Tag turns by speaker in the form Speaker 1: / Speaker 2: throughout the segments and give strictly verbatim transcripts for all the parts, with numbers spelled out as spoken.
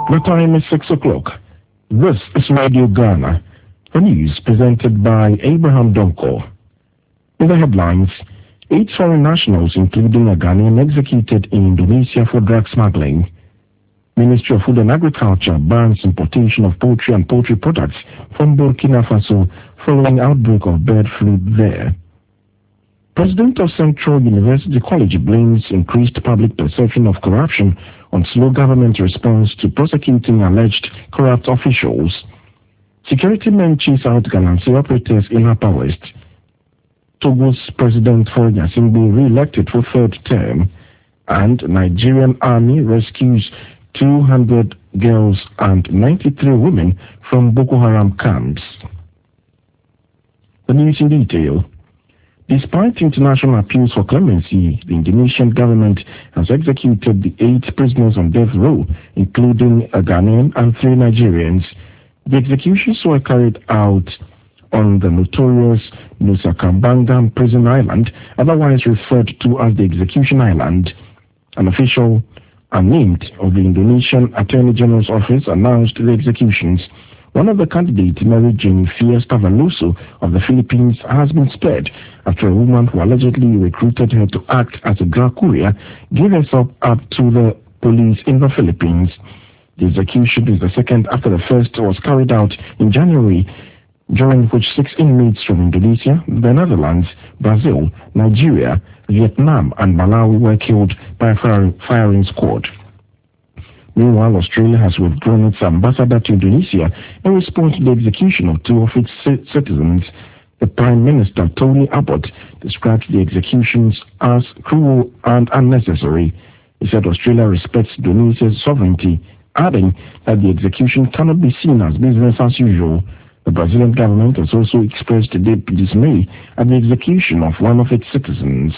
Speaker 1: The time is six o'clock. This is Radio Ghana. The news presented by Abraham Donko. In the headlines, eight foreign nationals, including a Ghanaian, executed in Indonesia for drug smuggling. Ministry of Food and Agriculture bans importation of poultry and poultry products from Burkina Faso following outbreak of bird flu there. President of Central University College blames increased public perception of corruption on slow government response to prosecuting alleged corrupt officials. Security men chase out Galamsey operators in Upper West. Togo's President Faure Gnassingbé re-elected for third term, and Nigerian Army rescues two hundred girls and ninety-three women from Boko Haram camps. The news in detail. Despite international appeals for clemency, the Indonesian government has executed the eight prisoners on death row, including a Ghanaian and three Nigerians. The executions were carried out on the notorious Nusa Kambangan Prison Island, otherwise referred to as the Execution Island. An official unnamed of the Indonesian Attorney General's office announced the executions. One of the candidates, Mary Jane Fiesta Veloso of the Philippines, has been spared after a woman who allegedly recruited her to act as a drug courier gave herself up to the police in the Philippines. The execution is the second after the first was carried out in January, during which six inmates from Indonesia, the Netherlands, Brazil, Nigeria, Vietnam, and Malawi were killed by a firing, firing squad. Meanwhile, Australia has withdrawn its ambassador to Indonesia in response to the execution of two of its citizens. The Prime Minister, Tony Abbott, described the executions as cruel and unnecessary. He said Australia respects Indonesia's sovereignty, adding that the execution cannot be seen as business as usual. The Brazilian government has also expressed deep dismay at the execution of one of its citizens.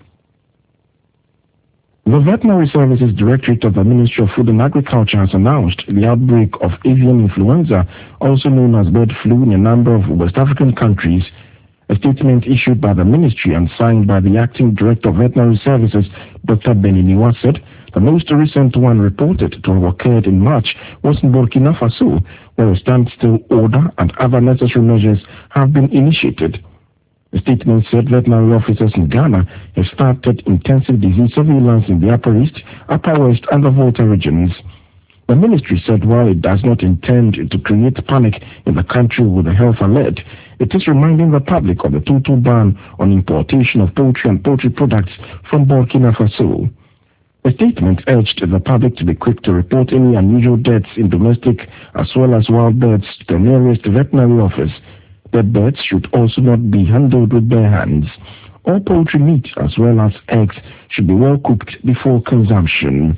Speaker 1: The Veterinary Services Directorate of the Ministry of Food and Agriculture has announced the outbreak of avian influenza, also known as bird flu, in a number of West African countries. A statement issued by the ministry and signed by the Acting Director of Veterinary Services, Doctor Beniniwa, said the most recent one reported to have occurred in March was in Burkina Faso, where a standstill order and other necessary measures have been initiated. The statement said veterinary officers in Ghana have started intensive disease surveillance in the Upper East, Upper West, and the Volta regions. The ministry said while it does not intend to create panic in the country with a health alert, it is reminding the public of the total ban on importation of poultry and poultry products from Burkina Faso. The statement urged the public to be quick to report any unusual deaths in domestic as well as wild birds to the nearest veterinary office. Dead birds should also not be handled with bare hands. All poultry meat as well as eggs should be well cooked before consumption.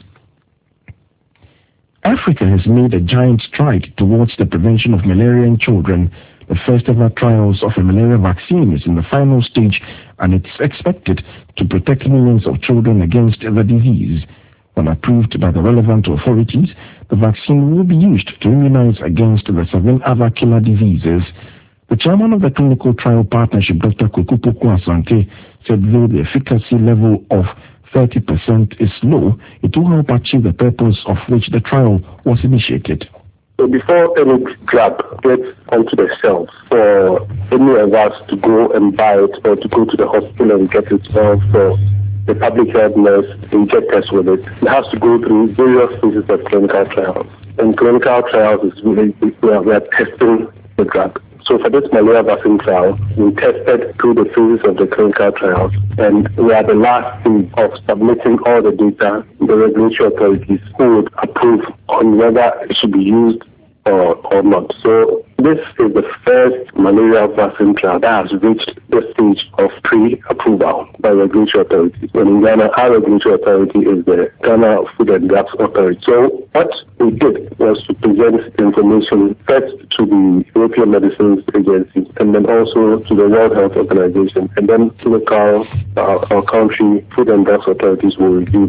Speaker 1: Africa has made a giant stride towards the prevention of malaria in children. The first ever trials of a malaria vaccine is in the final stage, and it's expected to protect millions of children against the disease. When approved by the relevant authorities, the vaccine will be used to immunize against the seven other killer diseases. The chairman of the clinical trial partnership, Doctor Kwekupoku Asante, said though the efficacy level of thirty percent is low, it will help achieve the purpose of which the trial was initiated.
Speaker 2: So before any drug gets onto the shelf for any of us to go and buy it or to go to the hospital and get it, or for the public health nurse to inject us with it, it has to go through various phases of clinical trials. And clinical trials is really, we are, we are testing the drug. So for this malaria vaccine trial, we tested through the phases of the clinical trials, and we are the last stage of submitting all the data to the regulatory authorities who would approve on whether it should be used or, or not. So this is the first malaria vaccine trial that has reached the stage of pre-approval by regulatory authorities. And in Ghana, our regulatory authority is the Ghana Food and Drugs Authority. So what we did was to present information first to the European Medicines Agency and then also to the World Health Organization, and then local, uh, our country food and drugs authorities will review them.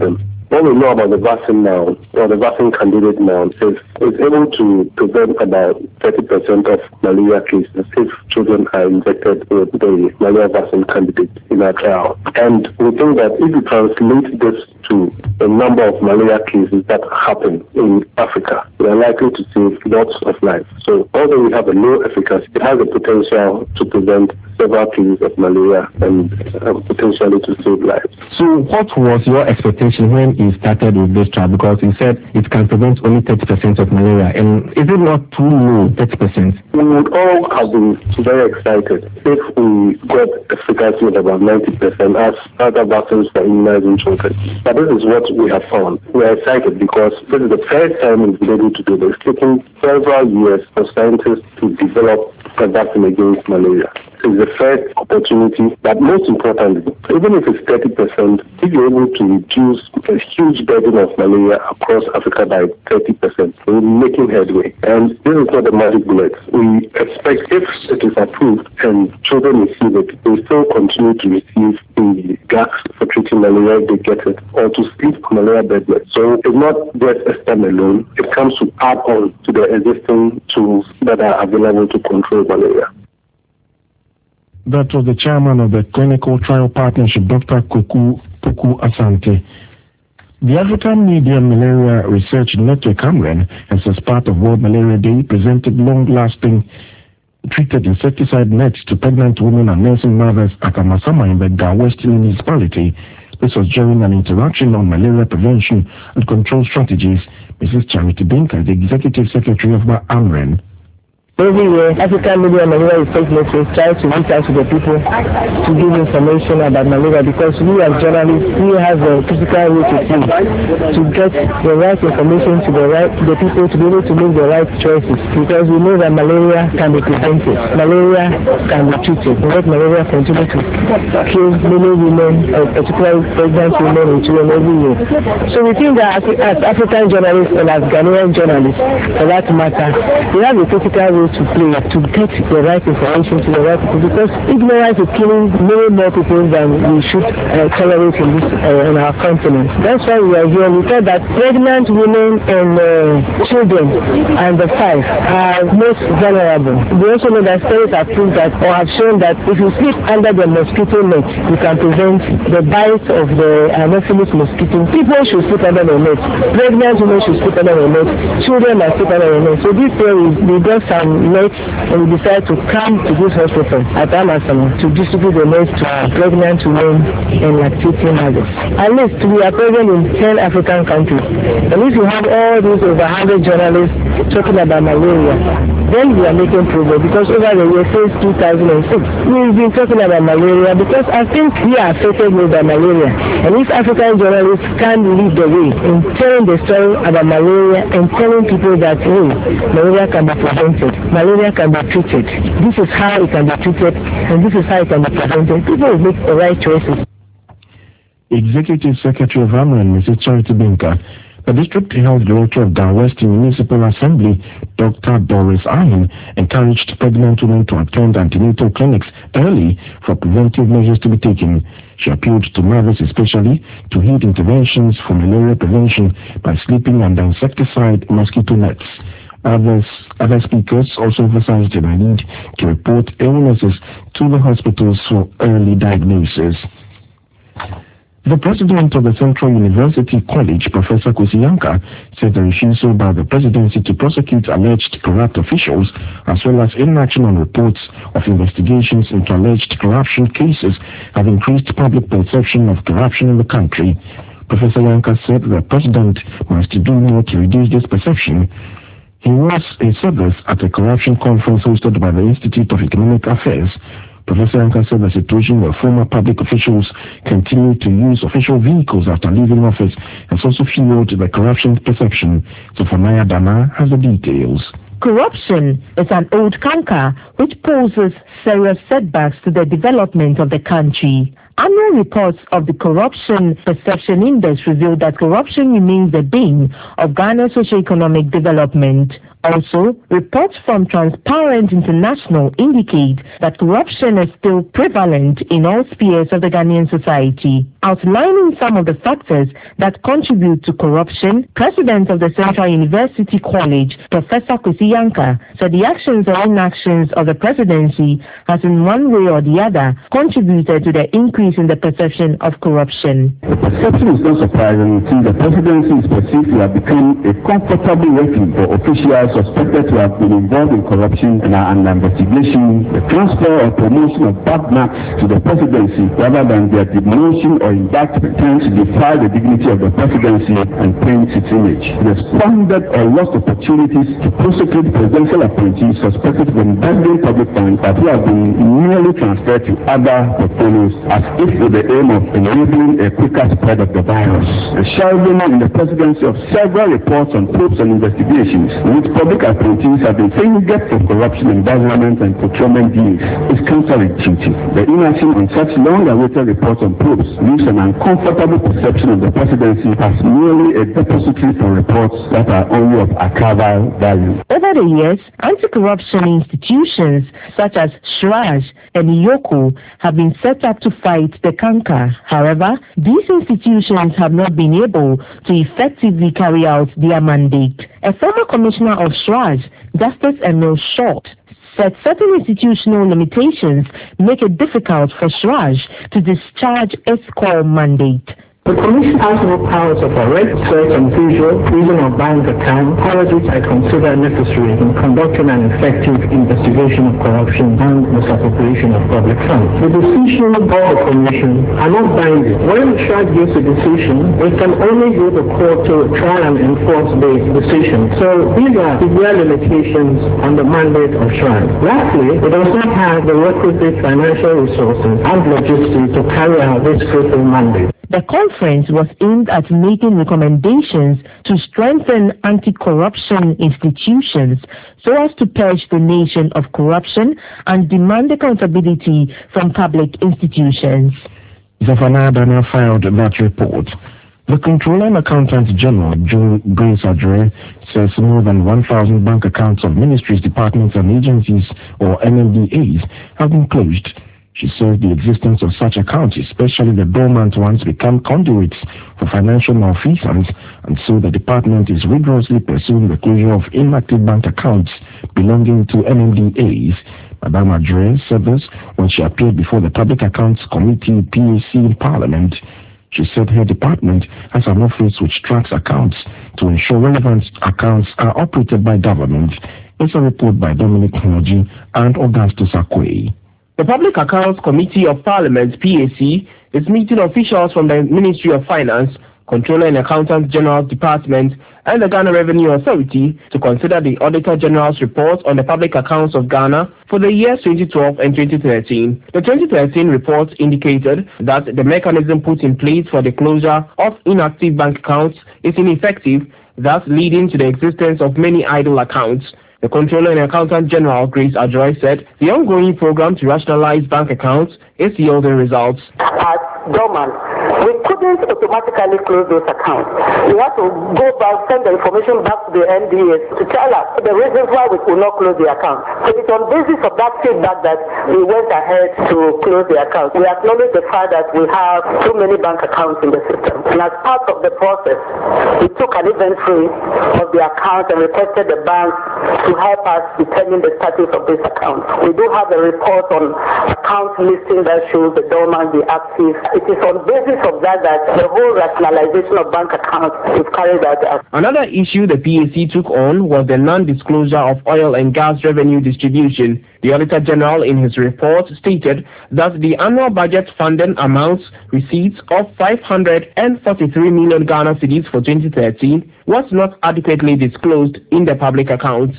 Speaker 2: what we know about the vaccine now, or the vaccine candidate now, is it's able to prevent about thirty percent of malaria cases if children are injected with the malaria vaccine candidate in our trial. And we think that if you translate this to a number of malaria cases that happen in Africa, we are likely to save lots of lives. So although we have a low efficacy, it has the potential to prevent several cases of malaria and uh, potentially to save lives.
Speaker 1: So what was your expectation when you started with this trial? Because you said it can prevent only thirty percent of malaria. And is it not too low, thirty percent?
Speaker 2: We would all have been very excited if we got efficacy of about ninety percent as other vaccines for immunizing children. But this is what we have found. We are excited because this is the first time we've been able to do this. It's taken several years for scientists to develop a vaccine against malaria. It's the first opportunity, but most importantly, even if it's thirty percent, if you're able to reduce a huge burden of malaria across Africa by thirty percent, we're making headway. And this is not a magic bullet. We expect if it is approved and children receive it, they still continue to receive the drugs for treating malaria if they get it, or to sleep malaria bedrest. So it's not just a standalone, it comes to add on to the existing tools that are available to control malaria.
Speaker 1: That was the chairman of the Clinical Trial Partnership, Doctor Koku Puku Asante. The African Media Malaria Research Network, AMREN, as as part of World Malaria Day, presented long-lasting treated insecticide nets to pregnant women and nursing mothers at Amasama in the Ga Western municipality. This was during an interaction on malaria prevention and control strategies. Missus Charity Binka, the Executive Secretary of the AMREN.
Speaker 3: Every year, African Media Malaria Research Network tries to reach out to the people to give information about malaria, because we as journalists, we have a critical role to play to get the right information to the right the people to be able to make the right choices, because we know that malaria can be prevented, malaria can be treated, and let malaria continue to kill many women, uh, particularly pregnant women and children every year. So we think that as African journalists and as Ghanaian journalists, for that matter, we have a critical role to play to get the right information to the right people, because ignorance is killing many more people than we should uh, tolerate in this uh, in our continent. That's why we are here. We said that pregnant women and uh, children and the five are most vulnerable. We also know that studies have proved that or have shown that if you sleep under the mosquito net, you can prevent the bite of the Anopheles mosquito. People should sleep under the net. Pregnant women should sleep under the net. Children must sleep under the net. So this year we, we got some nets and we decided to come to this hospital at Amasama to distribute the nets to pregnant women and lactating mothers. At least we are present in ten African countries. And if you have all these over one hundred journalists talking about malaria, then we are making progress, because over the year since two thousand six, we've been talking about malaria, because I think we are affected with the malaria. And if African journalists can lead the way in telling the story about malaria and telling people that, hey, malaria can be prevented, malaria can be treated, this is how it can be treated, and this is how it can be prevented, people will make the right choices.
Speaker 1: Executive Secretary of AMREN, Missus Charity Binka. The District Health Director of Ga Western Municipal Assembly, Doctor Doris Ayin, encouraged pregnant women to attend antenatal clinics early for preventive measures to be taken. She appealed to mothers especially to heed interventions for malaria prevention by sleeping under insecticide mosquito nets. Others, other speakers also emphasized the need to report illnesses to the hospitals for early diagnosis. The president of the Central University College, Professor Kwesi Yankah, said the refusal by the presidency to prosecute alleged corrupt officials, as well as inaction on reports of investigations into alleged corruption cases, have increased public perception of corruption in the country. Professor Yankah said the president must do more to reduce this perception. He was he said this at a corruption conference hosted by the Institute of Economic Affairs. Professor Yankah said the situation where former public officials continue to use official vehicles after leaving office has also fueled the corruption perception. So Fanaya Dana has the details.
Speaker 4: Corruption is an old canker which poses serious setbacks to the development of the country. Annual reports of the Corruption Perception Index revealed that corruption remains the bane of Ghana's socio-economic development. Also, reports from Transparent International indicate that corruption is still prevalent in all spheres of the Ghanaian society. Outlining some of the factors that contribute to corruption, President of the Central University College, Professor Kwesi Yankah, said the actions or inactions of the presidency has in one way or the other contributed to the increase in the perception of corruption.
Speaker 5: The perception is not surprising since the presidency is perceived to have become a comfortable refuge for officials suspected to have been involved in corruption and are under investigation. The transfer or promotion of bad marks to the presidency rather than their demotion or indictment tends to defy the dignity of the presidency and paint its image. It has squandered or lost opportunities to prosecute presidential appointees suspected of embezzling public funds that have been merely transferred to other portfolios as if with the aim of enabling a quicker spread of the virus. The shelving in the presidency of several reports on probes and investigations in which public appointees have been fingered for corruption, embezzlement, and procurement deals is counterintuitive. The inaction on such long-awaited reports on probes leaves an uncomfortable perception of the presidency as merely a depository for reports that are only of archival value.
Speaker 4: Over the years, anti-corruption institutions such as SHRAJ and IOCO have been set up to fight the canker. However, these institutions have not been able to effectively carry out their mandate. A former commissioner of SHRAJ, Justice Emil Short, said certain institutional limitations make it difficult for SHRAJ to discharge its core mandate.
Speaker 3: The Commission has no powers of arrest, search and seizure, freezing or bank account, powers which I consider necessary in conducting an effective investigation of corruption and misappropriation of public funds. The decisions of the Commission are not binding. When the SHRAJ gives a decision, it can only go to court to try and enforce the decision. So these are severe limitations on the mandate of SHRAJ. Lastly, it does not have the requisite financial resources and logistics to carry out this critical mandate.
Speaker 4: The conference was aimed at making recommendations to strengthen anti-corruption institutions so as to purge the nation of corruption and demand accountability from public institutions.
Speaker 1: Zephaniah Daniel filed that report. The Controller and Accountant General, Grace Adjoreh, says more than one thousand bank accounts of ministries, departments, and agencies, or N M D As, have been closed. She says the existence of such accounts, especially the dormant ones, become conduits for financial malfeasance, and so the department is rigorously pursuing the closure of inactive bank accounts belonging to N M D As. Madame Adjoreh said this when she appeared before the Public Accounts Committee P A C in Parliament. She said her department has an office which tracks accounts to ensure relevant accounts are operated by government. It's a report by Dominic Hoji and Augustus Akwe.
Speaker 6: The Public Accounts Committee of Parliament, P A C, is meeting officials from the Ministry of Finance, Controller and Accountant General's Department, and the Ghana Revenue Authority to consider the Auditor General's report on the public accounts of Ghana for the years twenty twelve and twenty thirteen. The twenty thirteen report indicated that the mechanism put in place for the closure of inactive bank accounts is ineffective, thus leading to the existence of many idle accounts. The Controller and Accountant General, Grace Adjoreh, said the ongoing program to rationalize bank accounts is yielding results.
Speaker 7: As dormant, we couldn't automatically close those accounts. We had to go back, send the information back to the N D S to tell us the reasons why we could not close the account. So it's on basis of that feedback that we went ahead to close the account. We acknowledge the fact that we have too many bank accounts in the system. And as part of the process, we took an inventory of the accounts and requested the bank to help us determine the status of this account. We do have a report on account listing that shows the dormant, the active. It is on basis of that that the whole rationalization of bank accounts is carried out.
Speaker 6: Another issue the P A C took on was the non-disclosure of oil and gas revenue distribution. The Auditor General in his report stated that the annual budget funding amounts receipts of five hundred forty-three million Ghana cedis for twenty thirteen was not adequately disclosed in the public accounts.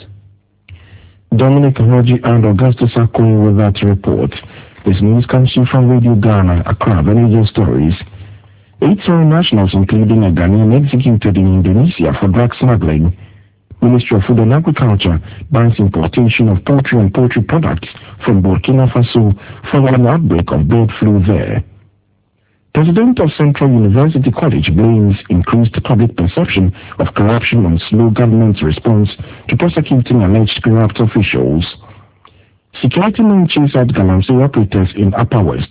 Speaker 1: Dominic Hoji and Augustus Akwe with that report. This news comes to you from Radio Ghana, Accra, Venezuela Stories. Eight foreign nationals, including a Ghanaian, executed in Indonesia for drug smuggling. Ministry of Food and Agriculture bans importation of poultry and poultry products from Burkina Faso following an outbreak of bird flu there. President of Central University College blames increased public perception of corruption on slow government's response to prosecuting alleged corrupt officials. Security men chase out Galamsey operators in Upper West.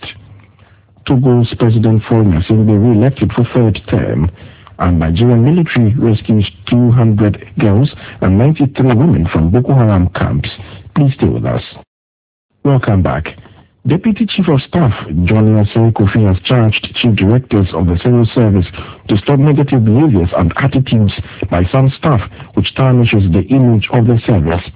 Speaker 1: Togo's President Faure Gnassingbé re-elected for third term, and Nigerian military rescues two hundred girls and ninety-three women from Boko Haram camps. Please stay with us. Welcome back. Deputy Chief of Staff Johnny Osei Kofi has charged Chief Directors of the Civil Service to stop negative behaviors and attitudes by some staff which tarnishes the image of the service.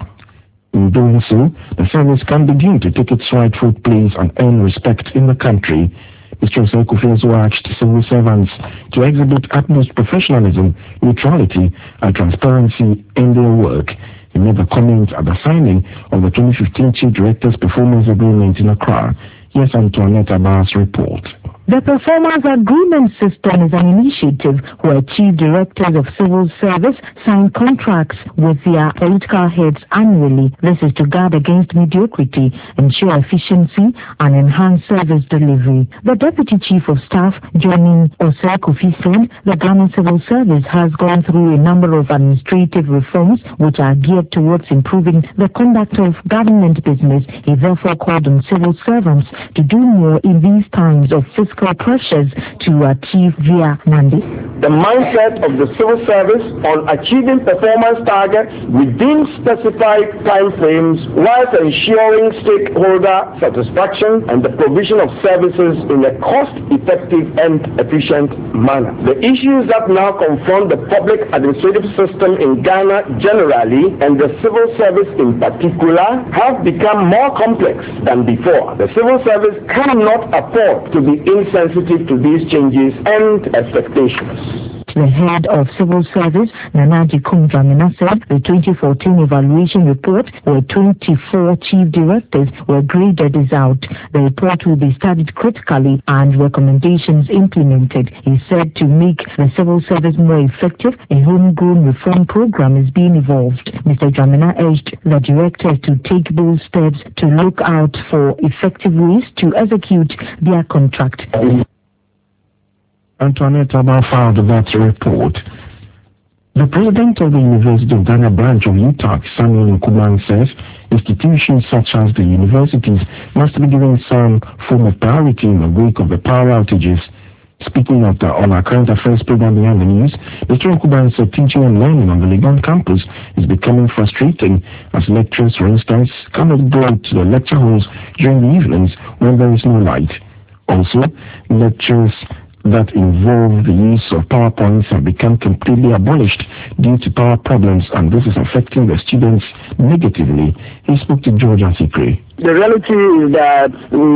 Speaker 1: In doing so, the service can begin to take its rightful place and earn respect in the country. Mister Osei Kofi also urged civil servants to exhibit utmost professionalism, neutrality, and transparency in their work. He made the comment at the signing of the twenty fifteen Chief Directors Performance Agreement in Accra. Here's Antoinette Abbas' report.
Speaker 4: The Performance Agreement System is an initiative where chief directors of civil service sign contracts with their political heads annually. This is to guard against mediocrity, ensure efficiency, and enhance service delivery. The Deputy Chief of Staff, Johnny Osei Kofi, said the Ghana Civil Service has gone through a number of administrative reforms which are geared towards improving the conduct of government business. He therefore called on civil servants to do more in these times of fiscal pressures to achieve their mandate.
Speaker 8: The mindset of the civil service on achieving performance targets within specified time frames whilst ensuring stakeholder satisfaction and the provision of services in a cost-effective and efficient manner. The issues that now confront the public administrative system in Ghana generally and the civil service in particular have become more complex than before. The civil service cannot afford to be insensitive to these changes and expectations.
Speaker 4: The head of civil service, Nanaji Kumdramina, said the twenty fourteen evaluation report where twenty-four chief directors were graded is out. The report will be studied critically and recommendations implemented. He said to make the civil service more effective, a homegrown reform program is being evolved. Mister Dramina urged the directors to take bold steps to look out for effective ways to execute their contract.
Speaker 1: Antoinette Abba filed that report. The president of the University of Ghana branch of U T A C, Samuel Nkuman, says institutions such as the universities must be given some form of priority in the wake of the power outages. Speaking of the, on our current affairs program Behind the News, Mister Nkuman said teaching and learning on the Legon campus is becoming frustrating as lecturers, for instance, cannot go to the lecture halls during the evenings when there is no light. Also, lectures that involve the use of PowerPoints have become completely abolished due to power problems, and this is affecting the students negatively. He spoke to George Asikri.
Speaker 3: The reality is that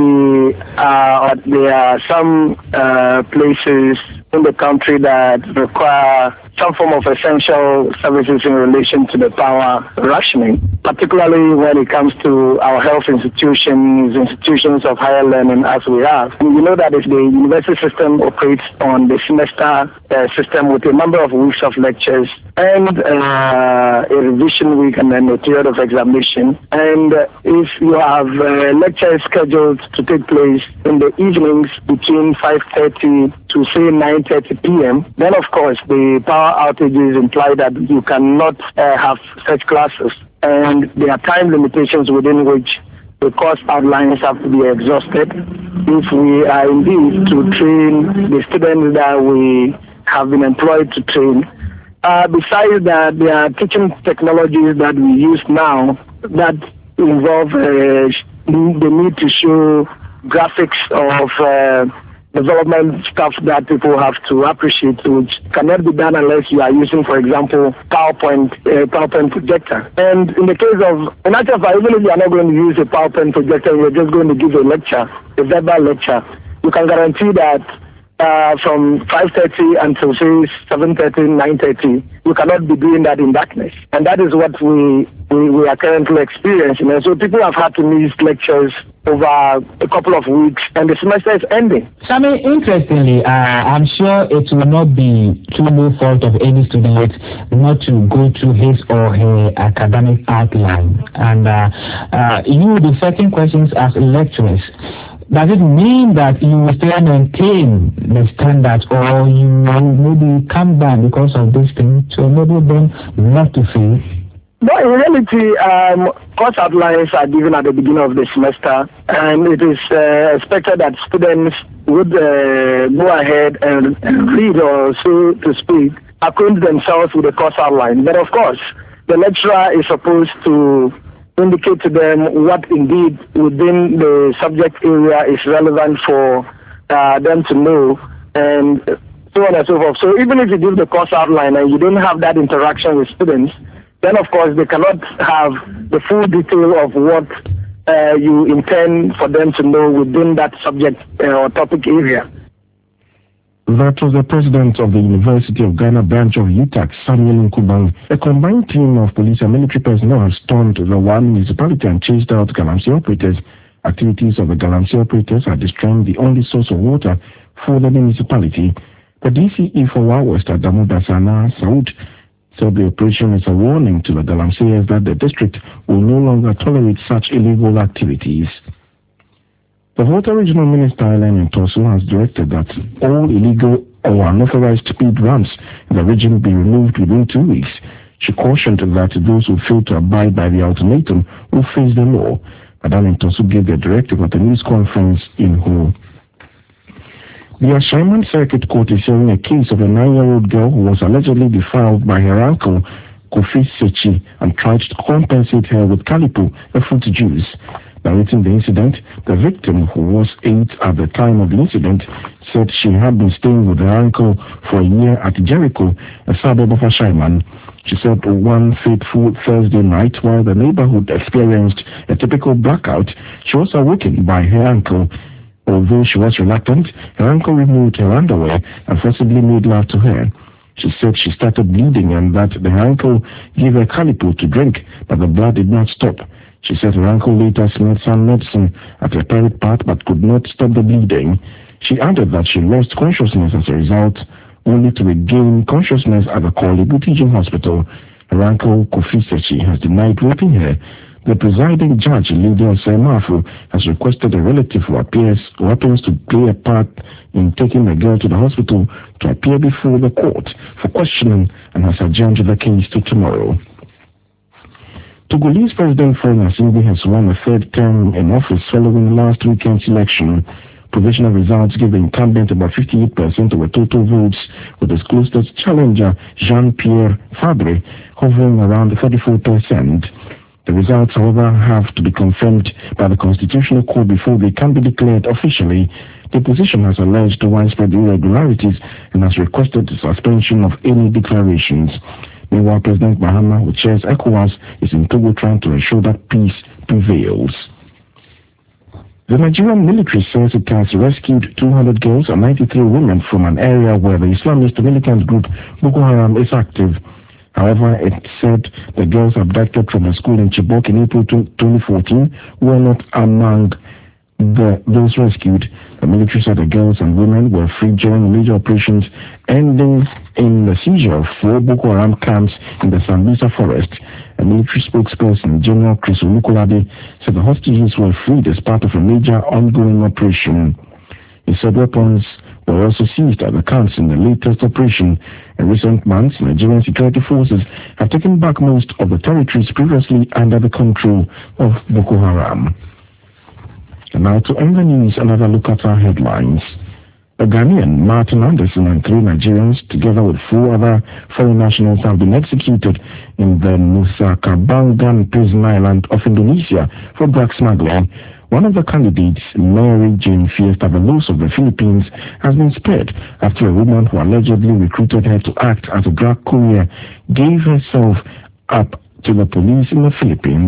Speaker 3: we are, there are some uh, places in the country that require some form of essential services in relation to the power rationing, particularly when it comes to our health institutions, institutions of higher learning as we have. And we know that if the university system operates on the semester uh, system with a number of weeks of lectures and uh, a revision week and then a period of examination, and uh, if you have uh, lectures scheduled to take place in the evenings between five thirty to say nine thirty p.m., then of course the power outages imply that you cannot uh, have such classes, and there are time limitations within which the course outlines have to be exhausted if we are indeed to train the students that we have been employed to train. Uh, besides that, there are teaching technologies that we use now that involve uh, the need to show graphics of uh, development stuff that people have to appreciate, which cannot be done unless you are using, for example, PowerPoint, uh, PowerPoint projector. And in the case of, in actual fact, even if you are not going to use a PowerPoint projector, you're just going to give a lecture, a verbal lecture, you can guarantee that uh, from five thirty until say seven thirty, nine thirty, you cannot be doing that in darkness. And that is what we, we, we are currently experiencing. And so people have had to miss lectures over a couple of weeks, and the semester is ending.
Speaker 9: Sammy, interestingly, uh, I'm sure it will not be through no fault of any student not to go through his or her academic outline. And uh, uh, you will be setting questions as lecturers. does it mean that you will still maintain the standards, or you will maybe come down because of this thing? So maybe then not to fail.
Speaker 3: No, in reality, um, course outlines are given at the beginning of the semester, and it is uh, expected that students would uh, go ahead and, and read, or so to speak, acquaint themselves with the course outline. But of course, the lecturer is supposed to indicate to them what indeed within the subject area is relevant for uh, them to know, and so on and so forth. So even if you give the course outline and you don't have that interaction with students, then of course they cannot have the full detail of what uh, you intend for them to know within that subject uh, or topic area.
Speaker 1: That was the president of the University of Ghana branch of U T A C, Samuel Nkubang. A combined team of police and military personnel have stormed the one municipality and chased out Galamsey operators. Activities of the Galamsey operators are destroying the only source of water for the municipality. The D C E for Wa West, Adamu Dasana Saud, said the operation is a warning to the Galamseyers that the district will no longer tolerate such illegal activities. The Volta Regional Minister, Ellen Ntosu, has directed that all illegal or unauthorized speed ramps in the region be removed within two weeks. She cautioned that those who fail to abide by the ultimatum will face the law. Madam Ntosu gave the directive at a news conference in Ho. The Ashaiman Circuit Court is hearing a case of a nine-year-old girl who was allegedly defiled by her uncle, Kofi Sechi, and tried to compensate her with kalipo, a fruit juice. Narrating the incident, the victim, who was eight at the time of the incident, said she had been staying with her uncle for a year at Jericho, a suburb of Ashaiman. She said one fateful Thursday night, while the neighborhood experienced a typical blackout, she was awakened by her uncle. Although she was reluctant, her uncle removed her underwear and forcibly made love to her. She said she started bleeding and that the uncle gave her kalipo to drink, but the blood did not stop. She said her uncle later smelled some medicine at her private part but could not stop the bleeding. She added that she lost consciousness as a result, only to regain consciousness at the Korle-Bu Teaching Hospital. Her uncle, Kofi Sechi, has denied raping her. The presiding judge, Lydia Osei-Mafu, has requested a relative who appears who happens to play a part in taking the girl to the hospital to appear before the court for questioning and has adjourned the case to tomorrow. Togolese President Faure Gnassingbé has won a third term in office following last weekend's election. Provisional results give the incumbent about fifty-eight percent of the total votes, with his closest challenger, Jean-Pierre Fabre, hovering around thirty-four percent. The results, however, have to be confirmed by the Constitutional Court before they can be declared officially. The opposition has alleged widespread irregularities and has requested the suspension of any declarations. Meanwhile, President Mahama, who chairs ECOWAS, is in Togo trying to ensure that peace prevails. The Nigerian military says it has rescued two hundred girls and ninety-three women from an area where the Islamist militant group Boko Haram is active. However, it said the girls abducted from a school in Chibok in April twenty fourteen were not among the, those rescued. The military said the girls and women were freed during major operations, ending in the seizure of four Boko Haram camps in the Sambisa forest. A military spokesperson, General Chris Olukolade, said the hostages were freed as part of a major ongoing operation. He said weapons were also seized at the camps in the latest operation. In recent months, Nigerian security forces have taken back most of the territories previously under the control of Boko Haram. And now to end the news, another look at our headlines. A Ghanaian, Martin Anderson, and three Nigerians, together with four other foreign nationals, have been executed in the Nusa Kambangan prison island of Indonesia for drug smuggling. One of the candidates, Mary Jane Fiesta Veloso of the Philippines, has been spared after a woman who allegedly recruited her to act as a drug courier gave herself up to the police in the Philippines.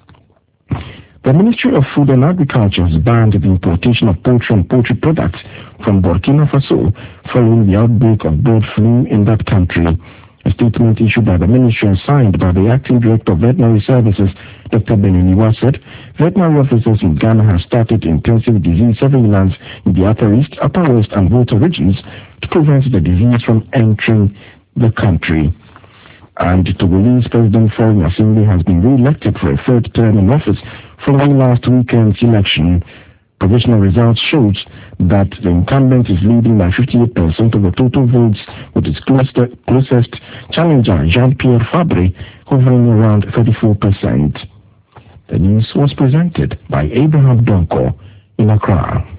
Speaker 1: The Ministry of Food and Agriculture has banned the importation of poultry and poultry products from Burkina Faso following the outbreak of bird flu in that country. A statement issued by the ministry and signed by the acting director of veterinary services, Doctor Beniniwa, said veterinary officers in Ghana have started intensive disease surveillance in the Upper East, Upper West, and Volta regions to prevent the disease from entering the country. And Togolese President Faure Gnassingbé has been re-elected for a third term in office following last weekend's election. Provisional results showed that the incumbent is leading by fifty-eight percent of the total votes, with its closest, closest challenger, Jean-Pierre Fabre, hovering around thirty-four percent. The news was presented by Abraham Donko in Accra.